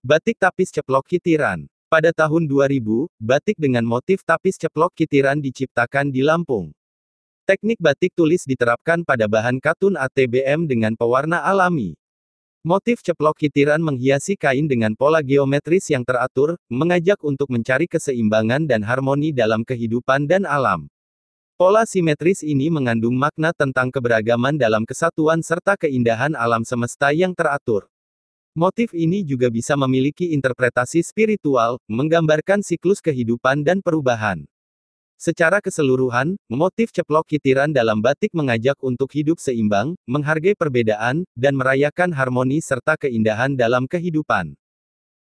Batik tapis ceplok kitiran. Pada tahun 2000, batik dengan motif tapis ceplok kitiran diciptakan di Lampung. Teknik batik tulis diterapkan pada bahan katun ATBM dengan pewarna alami. Motif ceplok kitiran menghiasi kain dengan pola geometris yang teratur, mengajak untuk mencari keseimbangan dan harmoni dalam kehidupan dan alam. Pola simetris ini mengandung makna tentang keberagaman dalam kesatuan serta keindahan alam semesta yang teratur. Motif ini juga bisa memiliki interpretasi spiritual, menggambarkan siklus kehidupan dan perubahan. Secara keseluruhan, motif ceplok kitiran dalam batik mengajak untuk hidup seimbang, menghargai perbedaan, dan merayakan harmoni serta keindahan dalam kehidupan.